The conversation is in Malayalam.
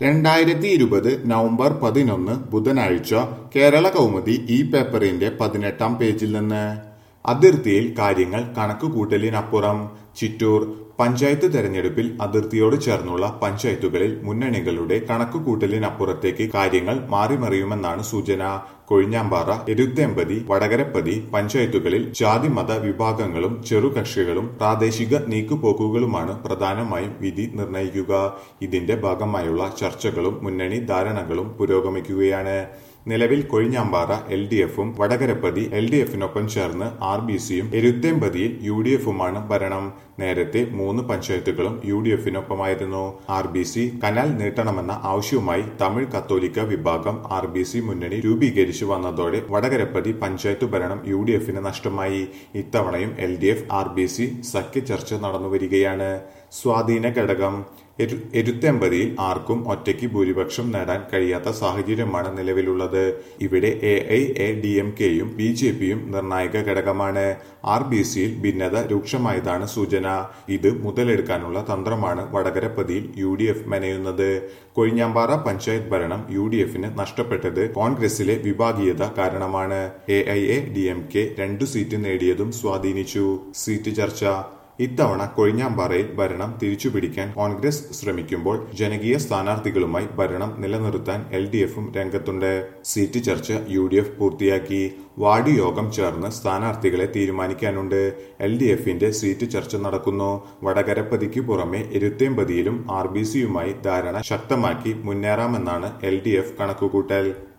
2020 നവംബർ 11 ബുധനാഴ്ച കേരള കൗമുദി ഈ പേപ്പറിന്റെ 18-ാം പേജിൽ നിന്ന് അതിർത്തിയിൽ കാര്യങ്ങൾ കണക്കുകൂട്ടലിനപ്പുറം ചിറ്റൂർ പഞ്ചായത്ത് തെരഞ്ഞെടുപ്പിൽ അതിർത്തിയോട് ചേർന്നുള്ള പഞ്ചായത്തുകളിൽ മുന്നണികളുടെ കണക്കുകൂട്ടലിനപ്പുറത്തേക്ക് കാര്യങ്ങൾ മാറിമറിയുമെന്നാണ് സൂചന. കൊഴിഞ്ഞാമ്പാറ, എരുത്തേമ്പതി, വടകരപ്പതി പഞ്ചായത്തുകളിൽ ജാതിമത വിഭാഗങ്ങളും ചെറുകക്ഷികളും പ്രാദേശിക നീക്കുപോക്കുകളുമാണ് പ്രധാനമായും വിധി നിർണയിക്കുക. ഇതിന്റെ ഭാഗമായുള്ള ചർച്ചകളും മുന്നണി ധാരണകളും പുരോഗമിക്കുകയാണ്. നിലവിൽ കൊഴിഞ്ഞാമ്പാറ LDFും വടകരപ്പതി LDFിനൊപ്പം ചേർന്ന് RBCയും എരുത്തേമ്പതിയിൽ UDFുമാണ് ഭരണം. നേരത്തെ 3 പഞ്ചായത്തുകളും UDFിനൊപ്പമായിരുന്നു. RBC കനാൽ നീട്ടണമെന്ന ആവശ്യവുമായി തമിഴ് കത്തോലിക്ക വിഭാഗം RBC മുന്നണി രൂപീകരിച്ചു വന്നതോടെ വടകരപ്പതി പഞ്ചായത്ത് ഭരണം UDFിന് നഷ്ടമായി. ഇത്തവണയും LDF RBC സഖ്യ ചർച്ച നടന്നുവരികയാണ്. സ്വാധീന ഘടകം എരുത്തേമ്പതിയിൽ ആർക്കും ഒറ്റയ്ക്ക് ഭൂരിപക്ഷം നേടാൻ കഴിയാത്ത സാഹചര്യമാണ് നിലവിലുള്ളത്. ഇവിടെ AIADMKയും BJPയും നിർണായക ഘടകമാണ്. RBCയിൽ ഭിന്നത രൂക്ഷമായതാണ് സൂചന. ഇത് മുതലെടുക്കാനുള്ള തന്ത്രമാണ് വടകരപ്പതിയിൽ UDF മെനയുന്നത്. കൊഴിഞ്ഞാമ്പാറ പഞ്ചായത്ത് ഭരണം UDFിന് നഷ്ടപ്പെട്ടത് കോൺഗ്രസിലെ വിഭാഗീയത കാരണമാണ്. AIADMK 2 സീറ്റ് നേടിയതും സ്വാധീനിച്ചു. സീറ്റ് ചർച്ച ഇത്തവണ കൊഴിഞ്ഞാമ്പാറയിൽ ഭരണം തിരിച്ചുപിടിക്കാൻ കോൺഗ്രസ് ശ്രമിക്കുമ്പോൾ ജനകീയ സ്ഥാനാർത്ഥികളുമായി ഭരണം നിലനിർത്താൻ LDFും രംഗത്തുണ്ട്. സീറ്റ് ചർച്ച UDF പൂർത്തിയാക്കി. വാർഡ് യോഗം ചേർന്ന് സ്ഥാനാർത്ഥികളെ തീരുമാനിക്കാനുണ്ട്. LDFിന്റെ സീറ്റ് ചർച്ച നടക്കുന്നു. വടകരപ്പതിക്ക് പുറമെ എരുത്തേമ്പതിയിലും RBCയുമായി ധാരണ ശക്തമാക്കി മുന്നേറാമെന്നാണ് LDF കണക്കുകൂട്ടൽ.